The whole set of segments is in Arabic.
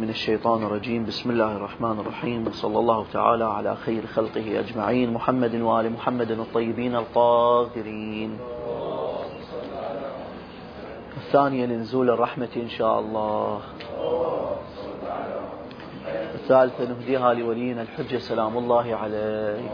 من الشيطان الرجيم. بسم الله الرحمن الرحيم، صلى الله تعالى على خير خلقه أجمعين، محمد وآل محمد الطيبين الطاهرين. الثانية لنزول الرحمة إن شاء الله. الثالثة نهديها لولينا الحجة سلام الله عليه.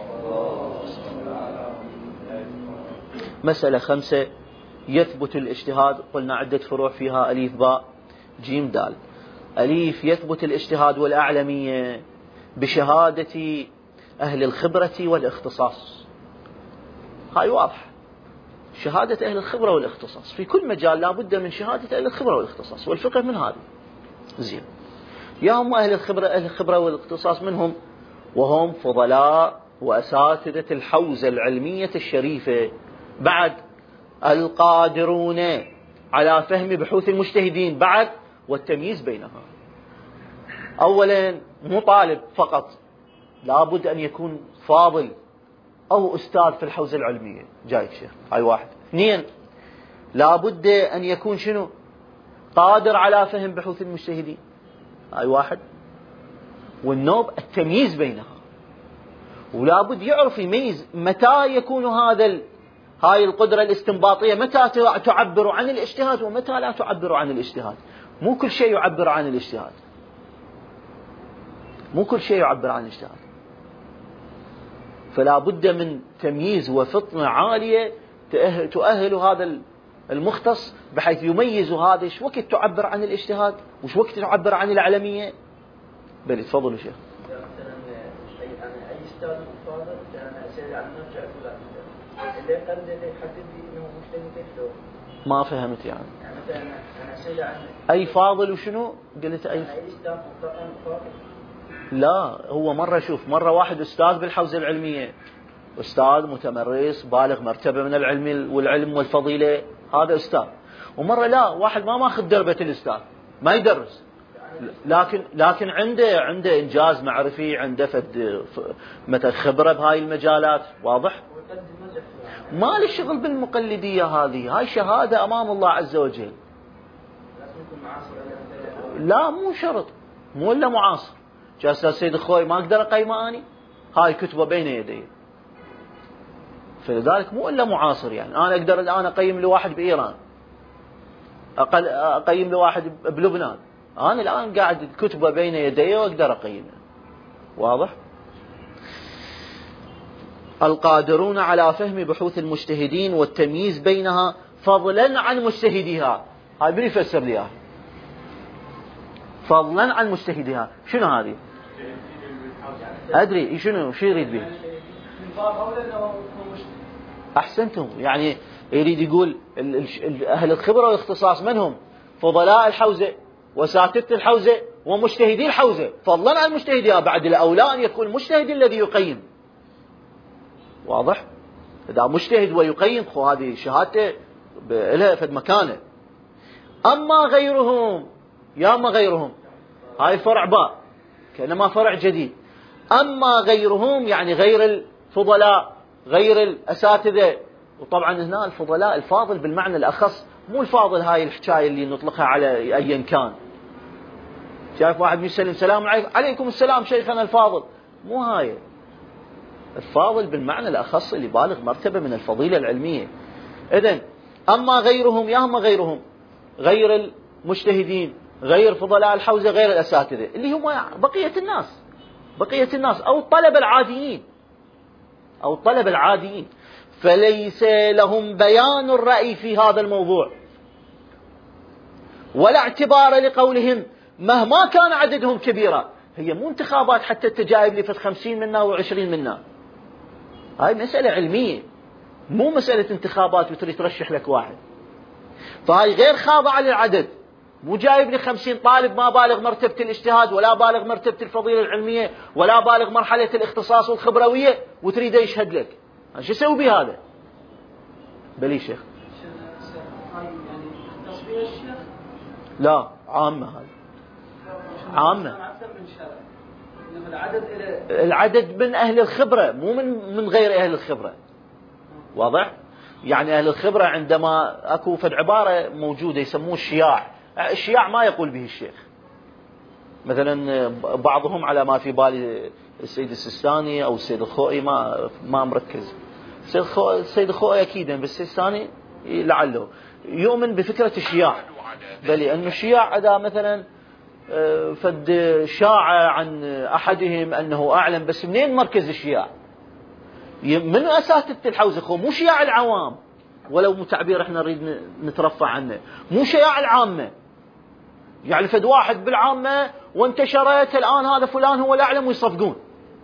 مسألة 5: يثبت الاجتهاد. قلنا عدة فروع فيها: أليف باء جيم دال. أليف: يثبت الاجتهاد والأعلمية بشهادة أهل الخبرة والاختصاص. هاي واضح، شهادة أهل الخبرة والاختصاص في كل مجال لا بد من شهادة أهل الخبرة والاختصاص، والفقه من هذا. زين، يا هم أهل الخبرة والاختصاص منهم، وهم فضلاء وأساتذة الحوزة العلمية الشريفة. بعد القادرون على فهم بحوث المجتهدين، بعد والتمييز بينها. أولا مو طالب فقط، لابد أن يكون فاضل أو أستاذ في الحوزة العلمية. جاي شيخ، هاي واحد. 2: لابد أن يكون شنو؟ قادر على فهم بحوث المجتهدين. هاي واحد. والنوب التمييز بينها، ولابد يعرف يميز متى يكون هاي القدرة الاستنباطية، متى تعبر عن الاجتهاد ومتى لا تعبر عن الاجتهاد. مو كل شيء يعبر عن الاجتهاد، مو كل شيء يعبر عن الاجتهاد. فلا بد من تمييز وفطنة عالية تؤهل هذا المختص بحيث يميز هذا ايش وقت تعبر عن الاجتهاد وش وقت تعبر عن العلمية. بل تفضلوا شيخ. اي استاذ فاضل انا اسال عن نرجع اللي قال لي حدد لي انه مجتهد. ما فهمت يعني مثلا انا اسال عن اي فاضل وشنو قلت اي استاذ فاضل. لا، هو مرة شوف، مرة واحد أستاذ بالحوزة العلمية، أستاذ متمرس بالغ مرتبة من العلم والفضيلة، هذا أستاذ. ومرة لا، واحد ما ماخذ دربة الأستاذ، ما يدرس، لكن عنده إنجاز معرفي، عنده مثل خبرة بهاي المجالات. واضح؟ ما له شغل بالمقلدية هذه، هاي شهادة أمام الله عز وجل. لا مو شرط، مو إلا معاصر. جاء السيد الخوي ما أقدر أقيمه أني، هاي كتبه بين يدي، فلذلك مو إلا معاصر. يعني أنا أقدر الآن أقيم لواحد بإيران، أقيم لواحد بلبنان، أنا الآن قاعد كتبه بين يدي وأقدر أقيمه. واضح؟ القادرون على فهم بحوث المجتهدين والتمييز بينها فضلا عن مجتهديها. هاي من يفسر لي فضلا عن مجتهدها؟ شنو هذه؟ أدري شنو يريد به. أحسنتم، يعني يريد يقول أهل الخبرة والاختصاص منهم فضلاء الحوزة وساتذة الحوزة ومجتهدي الحوزة، فضلا عن مجتهدها. بعد الأولى أن يكون المجتهد الذي يقيم. واضح؟ إذا مجتهد ويقيم هذه شهادته لها فد مكانه. أما غيرهم، يا أما غيرهم، هاي فرع باء كأنما فرع جديد. أما غيرهم يعني غير الفضلاء، غير الأساتذة. وطبعا هنا الفضلاء الفاضل بالمعنى الأخص، مو الفاضل هاي الحكاية اللي نطلقها على أيا كان. شايف واحد يسلم سلام عليكم السلام شيخنا الفاضل، مو هاي. الفاضل بالمعنى الأخص اللي بالغ مرتبة من الفضيلة العلمية. إذن أما غيرهم، يا هم غيرهم، غير المجتهدين، غير فضلاء الحوزة، غير الأساتذة، اللي هم بقية الناس أو الطلبة العاديين، فليس لهم بيان الرأي في هذا الموضوع ولا اعتبار لقولهم مهما كان عددهم كبيرا. هي مو انتخابات حتى التجايب لفت 50 منا و20 منا، هاي مسألة علمية، مو مسألة انتخابات وتريد ترشح لك واحد. فهاي غير خاضعة للعدد، مو جايب لي 50 طالب ما بالغ مرتبة الاجتهاد ولا بالغ مرتبة الفضيلة العلمية ولا بالغ مرحلة الاختصاص والخبروية وتريد يشهد لك. شو يسوي بهذا؟ بلي شيخ؟ لا، عامة، هذا عامة. العدد من أهل الخبرة، مو من غير أهل الخبرة. واضح؟ يعني أهل الخبرة عندما أكو فد عبارة موجودة يسموه الشياع ما يقول به الشيخ. مثلا بعضهم على ما في بالي السيد السيستاني أو السيد الخوئي، ما مركز. السيد الخوئي أكيدا، بس السيستاني لعله يؤمن بفكرة الشياع، بل لأن الشياع إذا مثلا فد شاع عن أحدهم أنه أعلم، بس منين مركز الشياع؟ من أساتذة الحوزة، مو شياع العوام، ولو متعبير احنا نريد نترفع عنه، مو شياع العامة. يعني فد واحد بالعامة وانتشرت الآن هذا فلان هو الأعلم ويصفقون،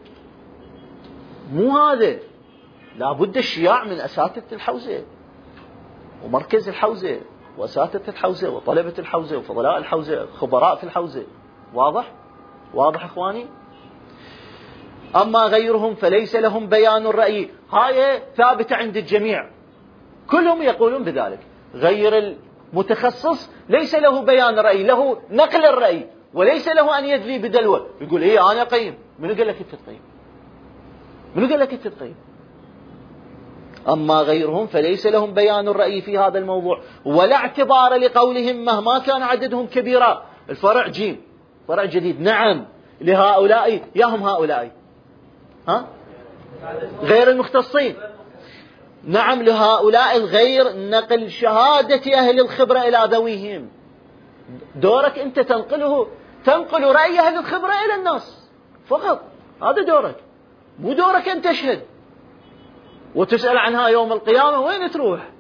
مو هذا. لابد الشياع من أساتذة الحوزة ومركز الحوزة وأساتذة الحوزة وطلبة الحوزة وفضلاء الحوزة، خبراء في الحوزة. واضح إخواني؟ أما غيرهم فليس لهم بيان الرأي، هاي ثابتة عند الجميع، كلهم يقولون بذلك. غير المتخصص ليس له بيان الرأي، له نقل الرأي، وليس له أن يدلي بدلوه يقول إيه أنا قيم. منو قال لك أنت تقيم؟ منو قال لك أنت تقيم؟ أما غيرهم فليس لهم بيان الرأي في هذا الموضوع، ولا اعتبار لقولهم مهما كان عددهم كبيرا. الفرع جيم، فرع جديد. نعم لهؤلاء، يهم هؤلاء غير المختصين، نعم لهؤلاء الغير نقل شهادة أهل الخبرة إلى ذويهم. دورك أنت تنقل رأي أهل الخبرة إلى الناس فقط، هذا دورك. مو دورك أن تشهد وتسأل عنها يوم القيامة وين تروح.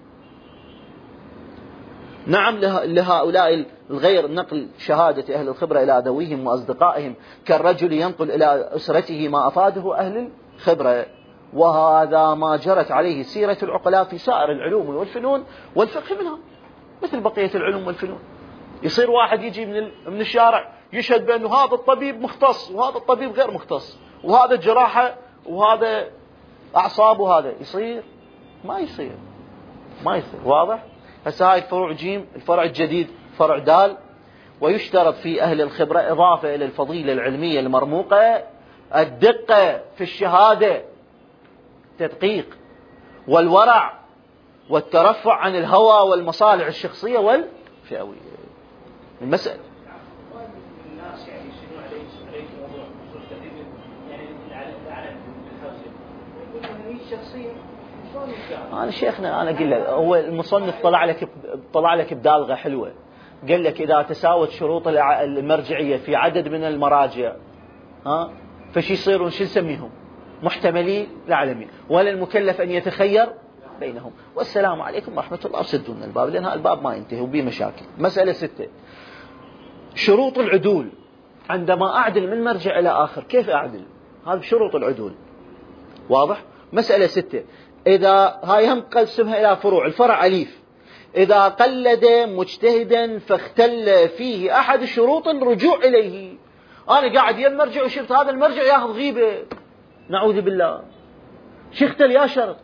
نعم لهؤلاء الغير نقل شهادة أهل الخبرة إلى ذويهم وأصدقائهم، كالرجل ينقل إلى أسرته ما أفاده أهل الخبرة. وهذا ما جرت عليه سيرة العقلاء في سائر العلوم والفنون والفقه منها، مثل بقية العلوم والفنون. يصير واحد يجي من الشارع يشهد بأنه هذا الطبيب مختص وهذا الطبيب غير مختص، وهذا جراحة وهذا أعصاب، وهذا يصير ما يصير. واضح؟ هسه هاي الفروع جيم. الفرع الجديد فرع دال. ويشترط في أهل الخبرة إضافة إلى الفضيلة العلمية المرموقة الدقة في الشهادة، تدقيق، والورع، والترفع عن الهوى والمصالح الشخصية والفئوية. المسألة الناس يعني يسألون عليه موضوع خصوص تقريبا يعني العلم بالحوزة، يقول أن هي شخصية. أنا شيخنا أنا أقول لك، هو المصنف طلع لك بدالغة حلوة، قال لك إذا تساوت شروط المرجعية في عدد من المراجع فش يصيرون؟ شو نسميهم؟ محتملين العالمين، ولا المكلف أن يتخير بينهم. والسلام عليكم ورحمة الله. سدونا الباب لأن الباب ما ينتهي وبيه مشاكل. مسألة 6 شروط العدول. عندما أعدل من مرجع إلى آخر كيف أعدل؟ هذا شروط العدول. واضح؟ مسألة 6 إذا هاي هم قسمها إلى فروع. الفرع أليف: إذا قلد مجتهدا فاختل فيه أحد شروط الرجوع إليه. أنا قاعد يمرجع وشفت هذا المرجع ياخذ غيبة، نعوذ بالله، شو اختل يا شرط؟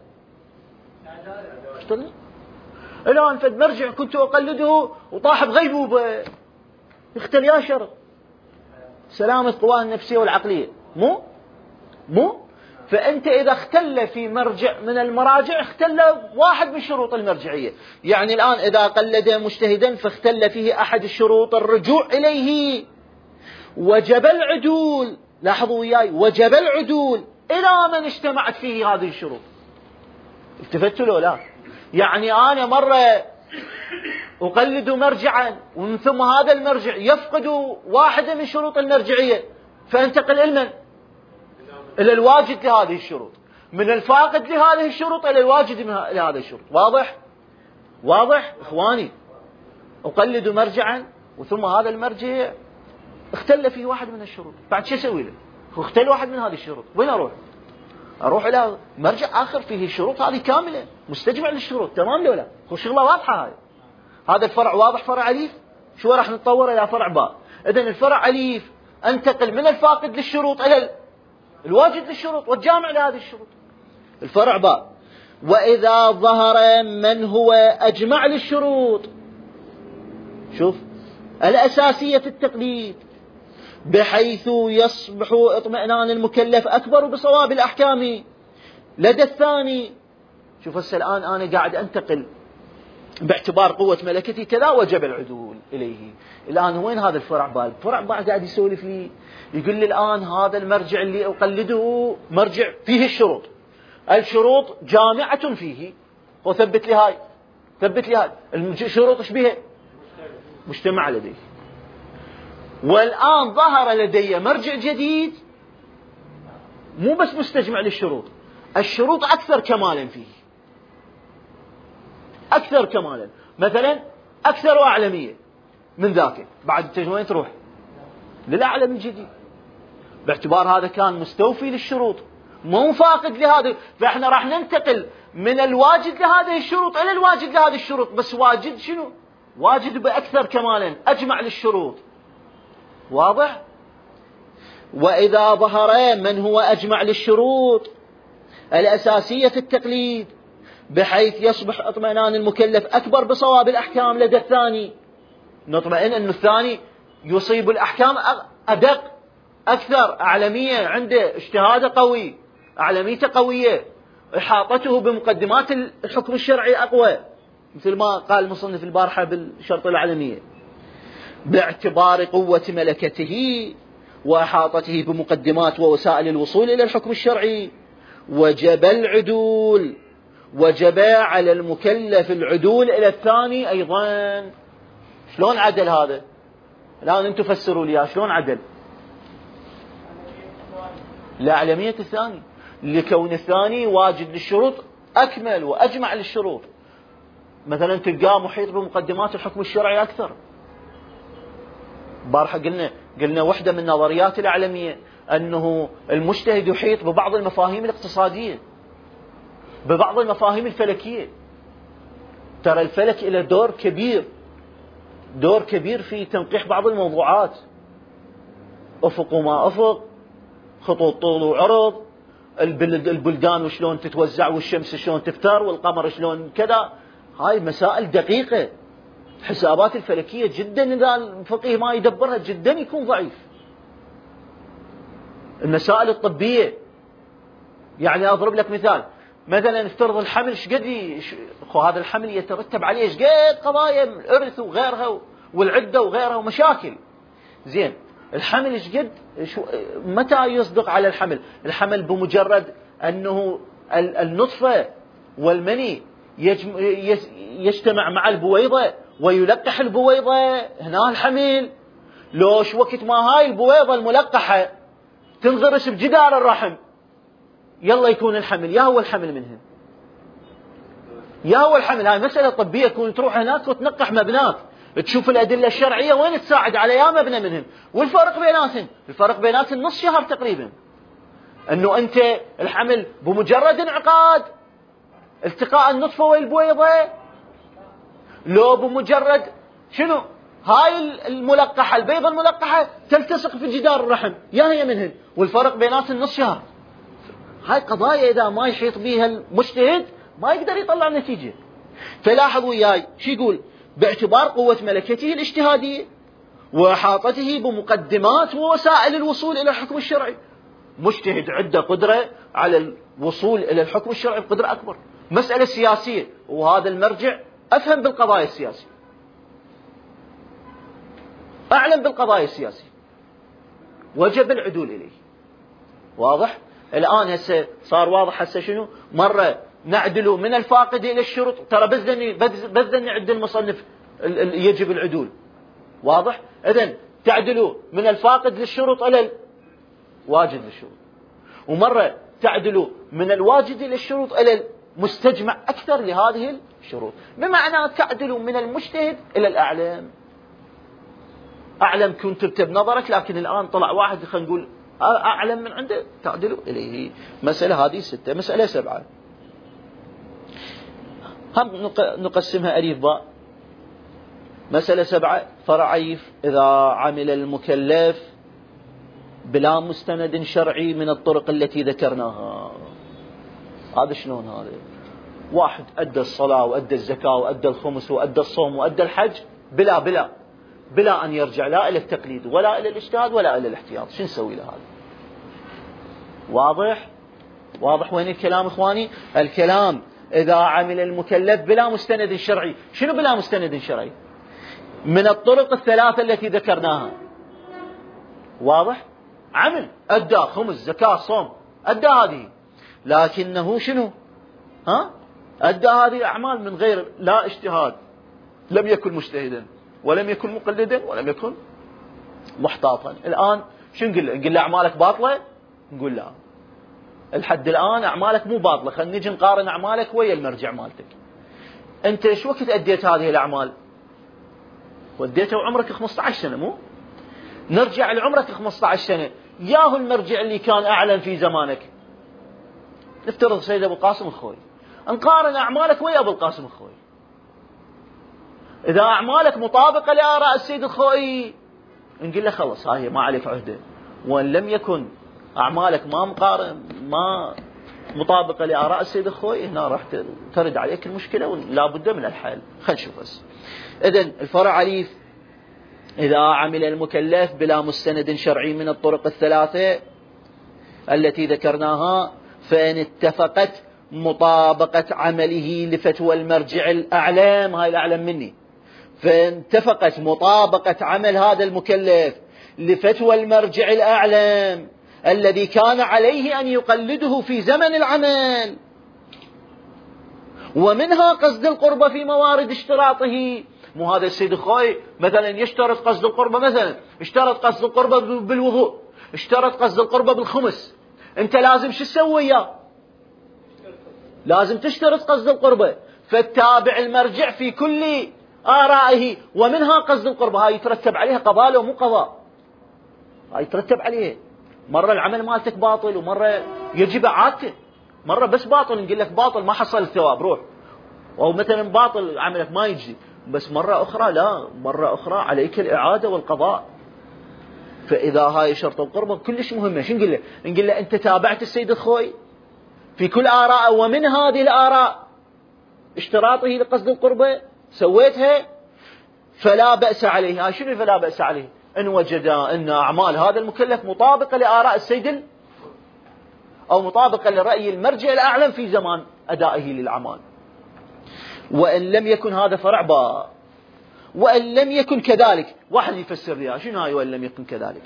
اختل الآن فد مرجع كنت أقلده وطاح بغيبوبة، اختل يا شرط. سلامة قواه النفسية والعقلية مو فأنت إذا اختل في مرجع من المراجع اختل واحد من شروط المرجعية. يعني الآن إذا قلد مجتهدا فاختل فيه أحد الشروط الرجوع إليه وجب العدول. لاحظوا وياي، وجب العدول إلى من اجتمعت فيه هذه الشروط. التفتوا له لا؟ يعني أنا مرة أقلد مرجعا ومن ثم هذا المرجع يفقد واحدة من شروط المرجعية، فانتقل إلى من؟ إلى الواجد لهذه الشروط، من الفاقد لهذه الشروط إلى الواجد لهذه الشروط. واضح إخواني؟ أقلد مرجعا وثم هذا المرجع اختل فيه واحد من الشروط، بعد شو أسوي له؟ اختل واحد من هذه الشروط، وين أروح إلى مرجع آخر فيه الشروط هذه كاملة، مستجمع للشروط، تمام ولا؟ هو شغلة واضحة هاي. هذا الفرع واضح، فرع أليف. شو راح نتطور إلى فرع باء. إذن الفرع أليف أنتقل من الفاقد للشروط إلى الواجد للشروط والجامع لهذه الشروط. الفرع باء: وإذا ظهر من هو أجمع للشروط، شوف الأساسية في التقليد، بحيث يصبح اطمئنان المكلف أكبر بصواب الأحكام لدى الثاني. شوف هسه الآن أنا قاعد أنتقل باعتبار قوة ملكته كذا وجب العدول إليه. الآن وين هذا الفرع بال؟ فرع بال قاعد يسولف لي يقول لي الآن هذا المرجع اللي أقلده مرجع فيه الشروط، الشروط جامعة فيه، وثبت لي هاي، ثبت لي هاي الشروط ايش بيها؟ مجتمع لديه. والآن ظهر لدي مرجع جديد مو بس مستجمع للشروط، الشروط أكثر كمالا فيه، أكثر كمالا، مثلا أكثر أعلمية من ذاك. بعد وين تروح؟ للأعلم الجديد، باعتبار هذا كان مستوفي للشروط مو فاقد لهذا، فإحنا راح ننتقل من الواجد لهذه الشروط إلى الواجد لهذه الشروط، بس واجد شنو؟ واجد بأكثر كمالا، أجمع للشروط. واضح؟ وإذا ظهر من هو أجمع للشروط الأساسية في التقليد بحيث يصبح اطمئنان المكلف أكبر بصواب الأحكام لدى الثاني، نطمئن أن الثاني يصيب الأحكام أدق أكثر، أعلمية عنده، اجتهاده قوي، أعلميته قوية، إحاطته بمقدمات الحكم الشرعي أقوى، مثل ما قال المصنف البارحة بالشرط الأعلمية، باعتبار قوة ملكته وإحاطته بمقدمات ووسائل الوصول إلى الحكم الشرعي. وجب العدول، وجب على المكلف العدول إلى الثاني أيضا. شلون عدل هذا؟ الآن أنتم فسروا لي شلون عدل؟ لأعلمية الثاني، لكون الثاني واجد للشروط أكمل وأجمع للشروط، مثلا تلقاه محيط بمقدمات الحكم الشرعي أكثر. بارحة قلنا واحدة من نظريات الأعلمية أنه المجتهد يحيط ببعض المفاهيم الاقتصادية، ببعض المفاهيم الفلكية. ترى الفلك له دور كبير، دور كبير في تنقيح بعض الموضوعات، أفق وما أفق، خطوط طول وعرض، البلدان وشلون تتوزع، والشمس شلون تفتر، والقمر شلون كذا. هاي مسائل دقيقة، حسابات الفلكية جدا إذا الفقيه ما يدبرها جدا يكون ضعيف. المسائل الطبية، يعني أضرب لك مثال، مثلا افترض الحمل شقد هذا الحمل يترتب عليه شقد قضايا الإرث وغيرها والعدة وغيرها ومشاكل. زين، الحمل شقد متى يصدق على الحمل؟ الحمل بمجرد أنه النطفة والمني يجتمع مع البويضة ويلقح البويضة، هنا الحمل. لوش وقت ما هاي البويضة الملقحة تنغرس بجدار الرحم يلا يكون الحمل، يا هو الحمل منهم، يا هو الحمل. هاي مسألة طبية، تكون تروح هناك وتنقح مبنات، تشوف الأدلة الشرعية وين تساعد على يا مبنى منهم. والفرق بيناتهم، الفرق بيناتهم نص شهر تقريبا. أنه أنت الحمل بمجرد انعقاد التقاء النطفة والبويضة، لو بمجرد شنو هاي الملقحة، البيضة الملقحة تلتصق في جدار الرحم، يا هي منهن، والفرق بيناتهم نص شهر. هاي قضايا إذا ما يحيط بها المجتهد ما يقدر يطلع نتيجة. فلاحظوا وياي شو يقول: باعتبار قوة ملكته الاجتهادية وإحاطته بمقدمات ووسائل الوصول إلى الحكم الشرعي. مجتهد عنده قدرة على الوصول إلى الحكم الشرعي بقدرة أكبر. مسألة سياسية، وهذا المرجع أفهم بالقضايا السياسية، أعلم بالقضايا السياسية، وجب العدول إليه. واضح؟ الآن هسه صار واضح هسه شنو؟ مرة نعدل من الفاقد إلى الشروط، ترى بس نعد المصنف يجب العدول. واضح؟ إذن تعدلوا من الفاقد للشروط إلى الواجد للشروط، ومرة تعدلوا من الواجد إلى الشروط إلى المستجمع أكثر لهذه الشروط، بمعنى تعدلوا من المجتهد إلى الأعلم. أعلم كنت ترتب نظرك، لكن الآن طلع واحد خلينا نقول أعلم من عنده، تعدلوا إليه. مسألة هذه 6. مسألة 7 هم نقسمها ألف باء. مسألة 7 فرعيف: إذا عمل المكلف بلا مستند شرعي من الطرق التي ذكرناها. هذا شلون؟ هذا واحد أدى الصلاة وأدى الزكاة وأدى الخمس وأدى الصوم وأدى الحج بلا أن يرجع لا إلى التقليد ولا إلى الاجتهاد ولا إلى الاحتياط، شو نسوي له هذا؟ واضح وين الكلام إخواني؟ الكلام إذا عمل المكلف بلا مستند شرعي. شنو بلا مستند شرعي؟ من الطرق الثلاثة التي ذكرناها. واضح؟ عمل أدى خمس زكاة صوم أدى هذه، لكنه شنو؟ أدى هذه أعمال من غير لا اجتهاد، لم يكن مجتهدا ولم يكن مقلدا ولم يكن محتاطا. الآن شو نقول له أعمالك باطلة؟ نقول لا، الحد الآن أعمالك مو باطلة، خلينا نجي نقارن أعمالك ويا المرجع مالتك. أنت شو وقت أديت هذه الأعمال؟ وديته وعمرك 15 سنة، مو؟ نرجع لعمرك 15 سنة، ياهو المرجع اللي كان أعلن في زمانك، نفترض سيد أبو القاسم الخوي، نقارن أعمالك ويا أبو القاسم الخوي. إذا أعمالك مطابقة لآراء السيد الخوي نقول له خلص هاي ما عليك عهدة، وإن لم يكن أعمالك ما مطابقة لآراء السيد الخوي، هنا راح ترد عليك المشكلة ولا بد من الحل. خلينا نشوف بس. إذن الفرع أليف: إذا عمل المكلف بلا مستند شرعي من الطرق الثلاثة التي ذكرناها، فإن اتفقت مطابقة عمله لفتوى المرجع الأعلم، هاي الأعلم مني، فإن اتفقت مطابقة عمل هذا المكلف لفتوى المرجع الأعلم الذي كان عليه أن يقلده في زمن العمل، ومنها قصد القربة في موارد اشتراطه. مو هذا السيد الخوي مثلا يشترط قصد القربة، مثلا اشترط قصد القربة بالوضوء، اشترط قصد القربة بالخمس، انت لازم شو تسوي وياه؟ لازم تشترط قصد القربة، فتتابع المرجع في كل آرائه، ومنها قصد القربة. هاي يترتب عليها قضاء لو مو قضاء، هاي يترتب عليه. مرة العمل مالتك باطل ومرة يجب إعادته، مرة بس باطل نقول لك باطل ما حصل الثواب روح، أو مثلا باطل عملك ما يجزي، بس مرة أخرى لا، مرة أخرى عليك الإعادة والقضاء. فإذا هاي شرط القربة كلش مهمة، شو نقول له؟ نقول له أنت تابعت السيد الخوي في كل آراء، ومن هذه الآراء اشتراطه لقصد القربة سويتها، فلا بأس عليه. هاي شنو فلا بأس عليه؟ إن وجد أن أعمال هذا المكلف مطابقة لآراء السيد أو مطابقة لرأي المرجع الأعلم في زمان أدائه للأعمال. وإن لم يكن هذا فرع باء. وإن لم يكن كذلك، واحد يفسر لي شنو هاي وإن لم يكن كذلك؟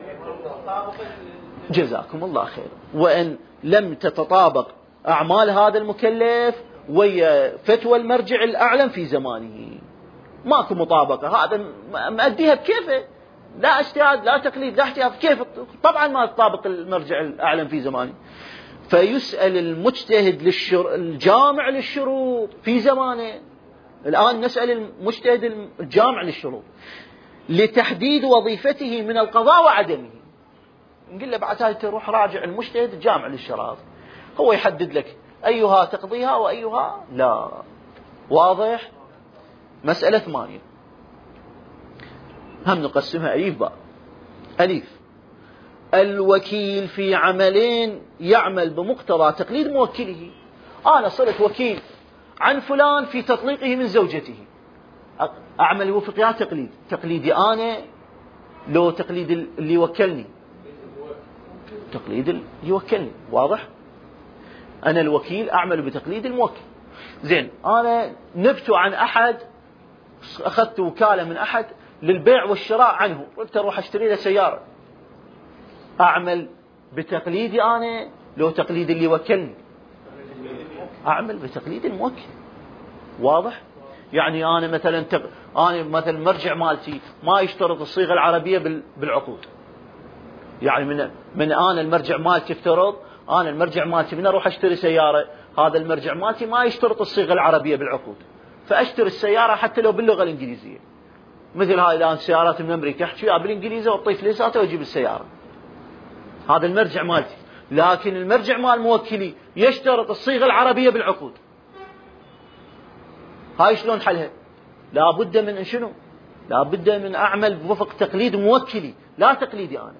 جزاكم الله خير. وإن لم تتطابق أعمال هذا المكلف ويا فتوى المرجع الأعلم في زمانه، ماكو مطابقة، هذا مأديها بكيفه، لا اجتهاد لا تقليد لا احتياط، كيف؟ طبعا ما تطابق المرجع الأعلم في زمانه. فيسأل المجتهد الجامع للشروط في زمانه. الآن نسأل المجتهد الجامع للشروط لتحديد وظيفته من القضاء وعدمه، نقول له بعد هاي تروح راجع المجتهد الجامع للشروط، هو يحدد لك أيها تقضيها وأيها لا. واضح؟ مسألة 8 هم نقسمها أليف باء. أليف: الوكيل في عملين يعمل بمقتضى تقليد موكله. أنا صرت وكيل عن فلان في تطليقه من زوجته، أعمل وفقها تقليدي أنا لو تقليد اللي وكلني؟ تقليد اللي يوكلني. واضح؟ أنا الوكيل أعمل بتقليد الموكل. زين، أنا نبت عن أحد، أخذت وكالة من أحد للبيع والشراء عنه، قلت أروح أشتري له سيارة، أعمل بتقليدي أنا لو تقليد اللي وكلني؟ أعمل بتقليد الموكل. واضح؟ يعني أنا مثلا المرجع مالتي ما يشترط الصيغة العربية بالعقود، يعني من أنا المرجع مالتي افترض أنا المرجع مالتي من أروح أشتري سيارة، هذا المرجع مالتي ما يشترط الصيغة العربية بالعقود، فأشتري السيارة حتى لو باللغة الإنجليزية. مثل هاي الآن سيارات من أمريكا أحكي بالإنجليزية وأطيف ليساته وأجيب السيارة، هذا المرجع مالتي. لكن المرجع مال موكلي يشترط الصيغة العربية بالعقود. هاي شلون حلها؟ لا بد من شنو؟ لا بد من أعمل بوفق تقليد موكلي لا تقليدي أنا.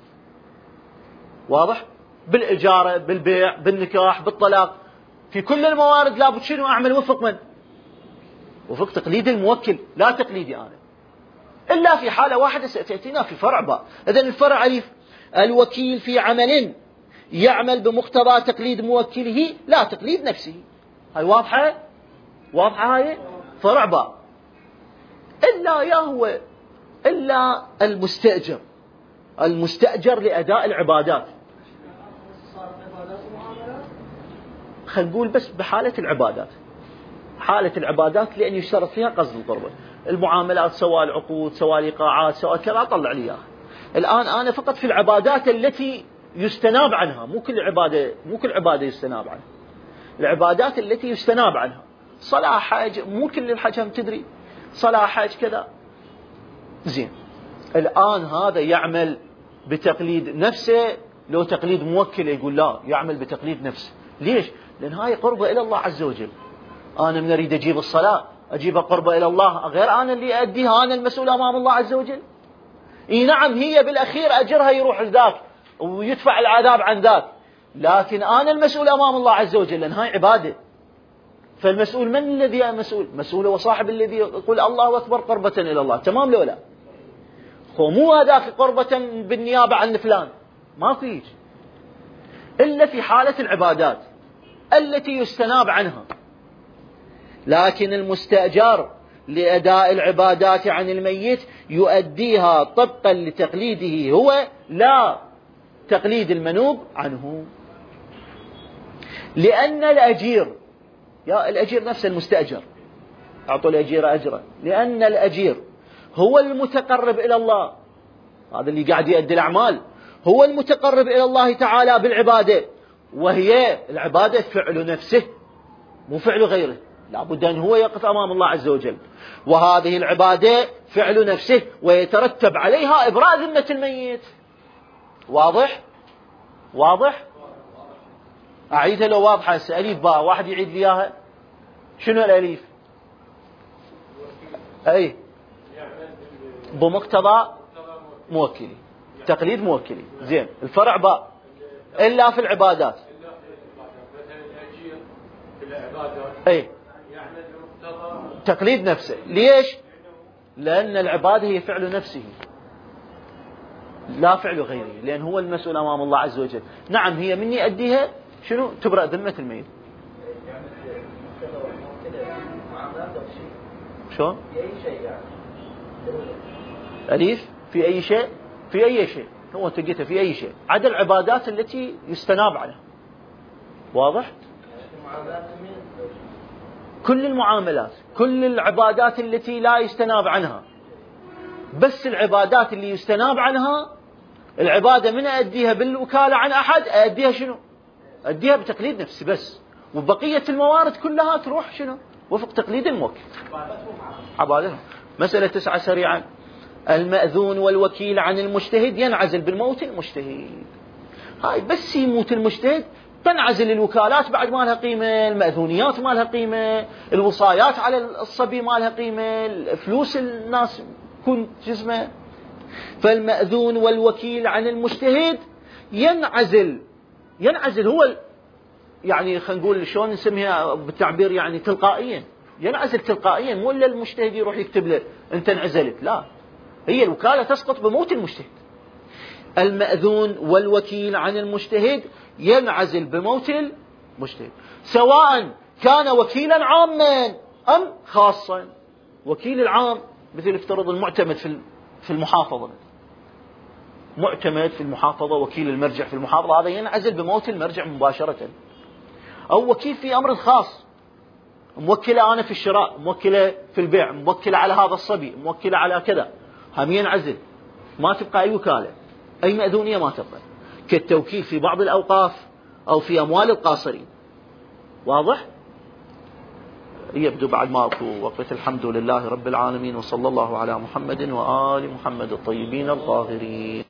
واضح؟ بالإجارة، بالبيع، بالنكاح، بالطلاق، في كل الموارد لا بد شنو أعمل وفق من؟ وفق تقليد الموكل لا تقليدي أنا، إلا في حالة واحدة ستأتينا في فرع باء. إذن الفرع أليف: الوكيل في عمل يعمل بمقتضى تقليد موكله لا تقليد نفسه. هاي واضحة هاي فرع باء. إلا المستأجر لأداء العبادات. خلينا نقول بس بحالة العبادات، حالة العبادات لأن يشترط فيها قصد القربة. المعاملات سواء العقود سواء الإيقاعات سواء كذا طلع لي إياها. الآن أنا فقط في العبادات التي يستناب عنها، مو كل عبادة يستناب عنها. العبادات التي يستناب عنها صلاة حج، مو كل الحج هم تدري صلاة حج كذا زين. الآن هذا يعمل بتقليد نفسه، لو تقليد موكل يقول لا يعمل بتقليد نفسه. ليش؟ لأن هاي قربة إلى الله عز وجل. أنا من أريد أجيب الصلاة أجيبها قربة إلى الله، غير أنا اللي أديها، أنا المسؤول أمام الله عز وجل. إي نعم هي بالأخير أجرها يروح لذاك ويدفع العذاب عن ذاك، لكن أنا المسؤول أمام الله عز وجل، لأن هاي عبادة. فالمسؤول من الذي مسؤول هو صاحب الذي يقول الله أكبر قربة إلى الله. تمام لو لا؟ مو هذاك قربة بالنيابة عن فلان، ما فيش إلا في حالة العبادات التي يستناب عنها. لكن المستأجر لأداء العبادات عن الميت يؤديها طبقا لتقليده هو، لا تقليد المنوب عنه. لأن الأجير نفسه المستأجر، أعطوا الأجير أجرا، لأن الأجير هو المتقرب إلى الله، هذا اللي قاعد يؤدي الأعمال، هو المتقرب إلى الله تعالى بالعبادة، وهي العبادة فعل نفسه مو فعل غيره، لابد أن هو يقف أمام الله عز وجل، وهذه العبادة فعل نفسه ويترتب عليها إبراء ذمة الميت. واضح؟ أعيدها لو واضحة. أليف باء، واحد يعيد لي إياها. شنو الأليف؟ أي بمقتضى موكلي، تقليد موكلي. زين. الفرع باء إلا في العبادات. أي تقليد نفسه. ليش؟ لأن العبادة هي فعل نفسه لا فعل غيره، لأن هو المسؤول أمام الله عز وجل. نعم هي مني أديها شنو؟ تبرأ ذمة الميت. شلون؟ أليف في أي شيء؟ في أي شيء هو أنت قلت في أي شيء عدا العبادات التي يستناب عنها. واضح؟ كل المعاملات، كل العبادات التي لا يستناب عنها، بس العبادات اللي يستناب عنها العبادة من أديها بالوكالة عن أحد أديها شنو؟ أديها بتقليد نفسي بس، وبقية الموارد كلها تروح شنو؟ وفق تقليد الموكل. عبادتهم. مسألة 9 سريعا. المأذون والوكيل عن المجتهد ينعزل بالموت المجتهد. هاي بس يموت المجتهد تنعزل الوكالات، بعد ما لها قيمة، المأذونيات ما لها قيمة، الوصايات على الصبي ما لها قيمة، فلوس الناس كن جزمة. فالمأذون والوكيل عن المجتهد ينعزل هو، يعني خلينا نقول شلون نسميها بالتعبير، يعني تلقائيا، ينعزل تلقائيا، مو الا المجتهد يروح يكتب له انت انعزلت، لا، هي الوكالة تسقط بموت المجتهد. المأذون والوكيل عن المجتهد ينعزل بموت المجتهد، سواء كان وكيلا عاما أم خاصا. وكيل العام مثل افترض المعتمد في المحافظة، معتمد في المحافظة، وكيل المرجع في المحافظة، هذا ينعزل بموت المرجع مباشرة. أو وكيل في أمر خاص، موكلة أنا في الشراء، موكلة في البيع، موكلة على هذا الصبي، موكلة على كذا، هم ينعزل، ما تبقى أي وكالة، أي مأذونية ما تبقى، كالتوكيل في بعض الأوقاف أو في أموال القاصرين. واضح؟ يبدو بعد ما أكو وقت. الحمد لله رب العالمين، وصلى الله على محمد وآل محمد الطيبين الطاهرين.